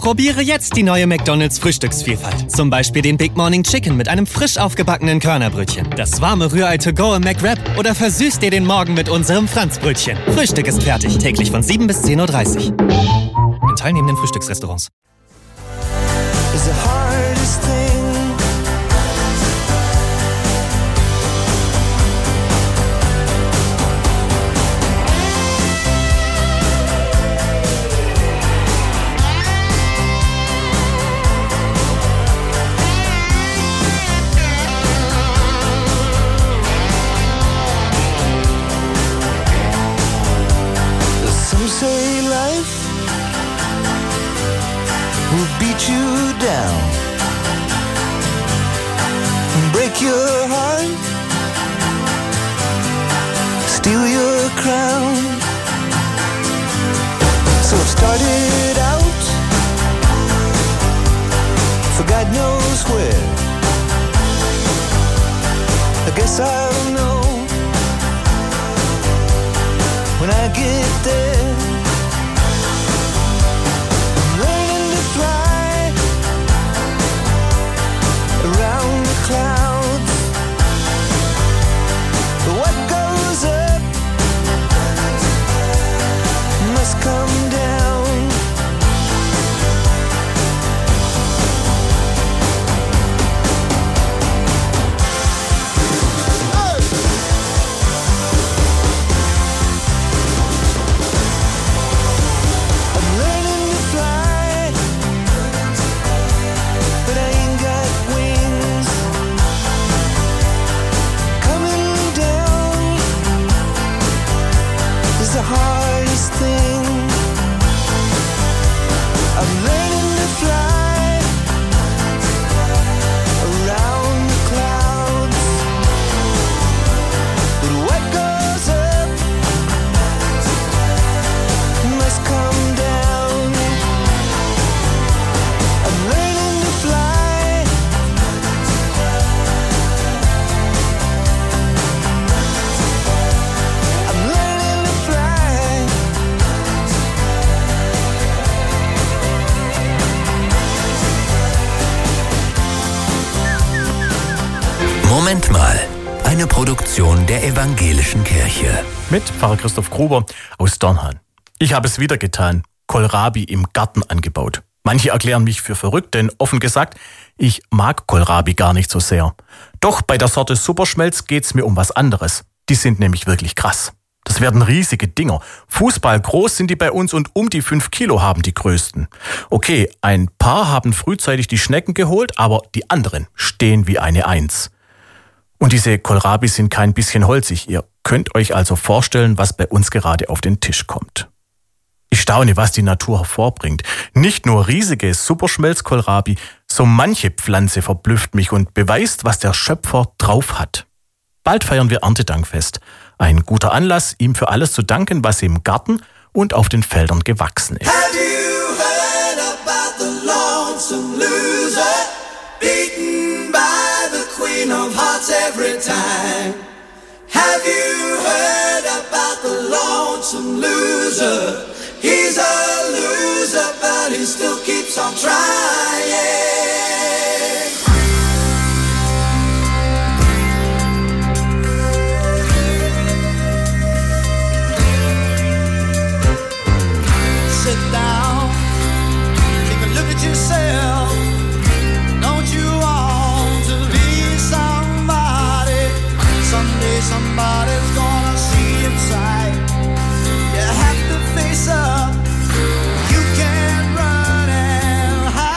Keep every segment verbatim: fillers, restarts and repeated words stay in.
Probiere jetzt die neue McDonald's Frühstücksvielfalt. Zum Beispiel den Big Morning Chicken mit einem frisch aufgebackenen Körnerbrötchen, das warme Rührei to go im McWrap oder versüß dir den Morgen mit unserem Franzbrötchen. Frühstück ist fertig, täglich von sieben bis zehn Uhr dreißig. In teilnehmenden Frühstücksrestaurants. Say life will beat you down, break your heart, steal your crown. So it started out for God knows where. I guess I'll know when I get there. Around the clouds, what goes up must come down. Oh! I'm learning to fly, but I ain't got wings. The hardest thing. I'm learning to fly around the clouds, but what goes up must come down. I'm learning to fly. I'm learning to fly. Moment mal, eine Produktion der Evangelischen Kirche. Mit Pfarrer Christoph Gruber aus Dörnhan. Ich habe es wieder getan, Kohlrabi im Garten angebaut. Manche erklären mich für verrückt, denn offen gesagt, ich mag Kohlrabi gar nicht so sehr. Doch bei der Sorte Superschmelz geht's mir um was anderes. Die sind nämlich wirklich krass. Das werden riesige Dinger. Fußball groß sind die bei uns und um die fünf Kilo haben die größten. Okay, ein paar haben frühzeitig die Schnecken geholt, aber die anderen stehen wie eine Eins. Und diese Kohlrabi sind kein bisschen holzig. Ihr könnt euch also vorstellen, was bei uns gerade auf den Tisch kommt. Ich staune, was die Natur hervorbringt. Nicht nur riesige Superschmelz-Kohlrabi, so manche Pflanze verblüfft mich und beweist, was der Schöpfer drauf hat. Bald feiern wir Erntedankfest. Ein guter Anlass, ihm für alles zu danken, was im Garten und auf den Feldern gewachsen ist. Have you heard about the lonesome loser, beaten by the queen of hearts every time? Have you heard about the lonesome loser? He's a loser, but he still keeps on trying. Sit down, take a look at yourself. Don't you want to be somebody? Someday somebody's gonna see inside. You have to face up. You can't run and hide.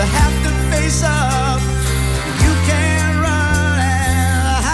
have to face up. You can't run and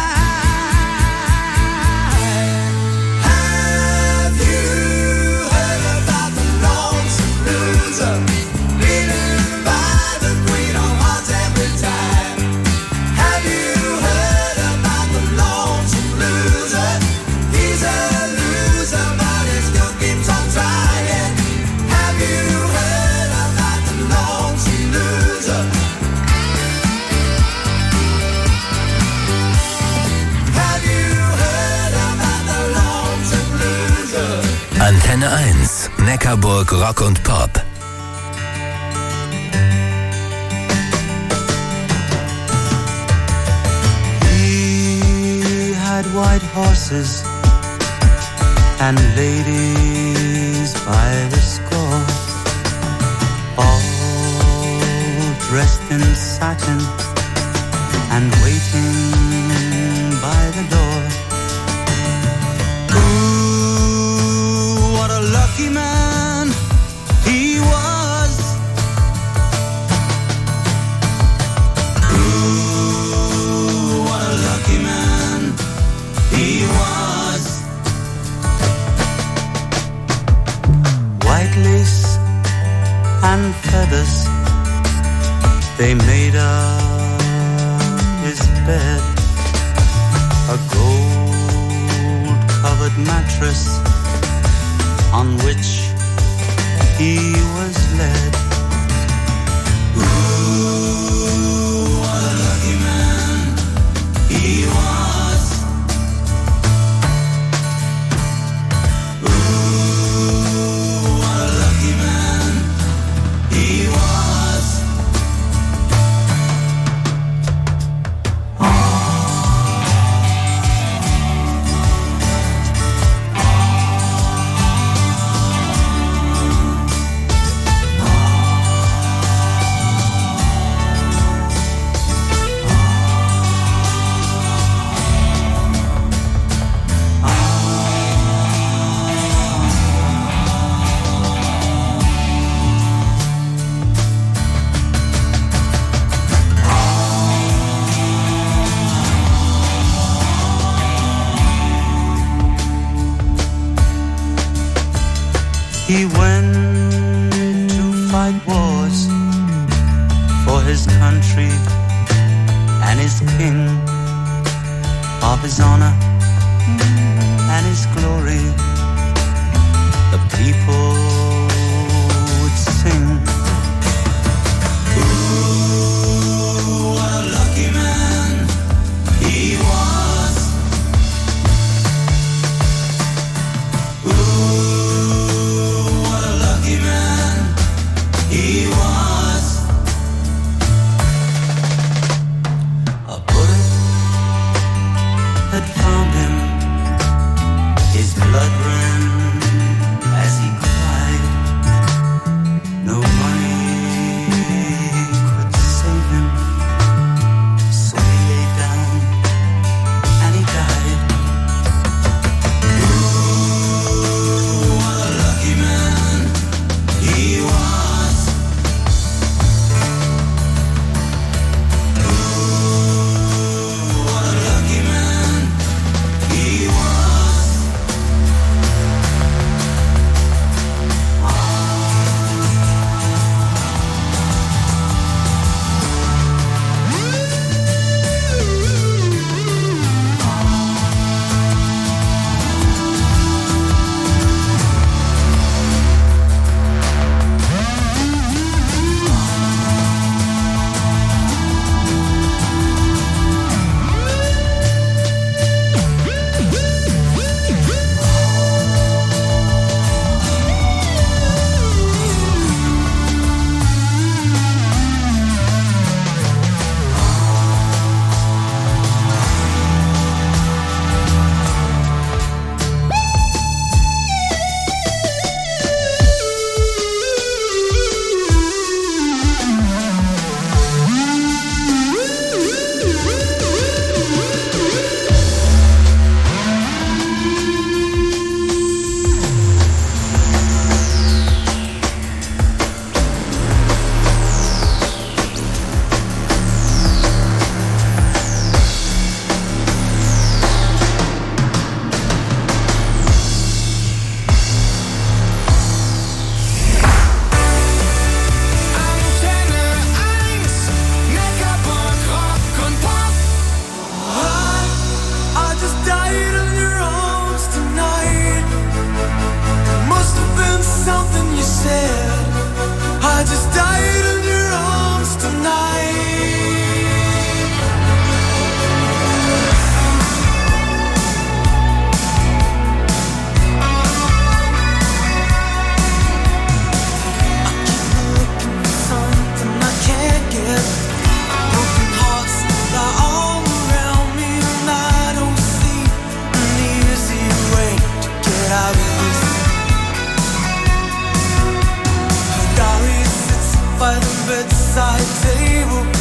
hide. Have you heard about the lonesome loser, beaten by the queen of hearts every time? Have you heard about the lonesome loser? He's a loser, but he still keeps on trying. Have you heard about the lonesome loser? Have you heard about the lonesome loser? Antenne eins, Neckarburg Rock und Pop. He had white horses and ladies by the score, all dressed in satin and waiting by the door. Ooh, what a lucky man he was. Ooh, what a lucky man he was. White lace and feathers, they made up his bed. A gold-covered mattress on which he was led. Ooh, what a lucky man he was. Ooh, what a lucky man he was. He went to fight wars for his country and his king, of his honor and his glory. The people would sing. Ooh, what a lucky man he was. Ooh, what a lucky man he was. A bullet had found bedside table.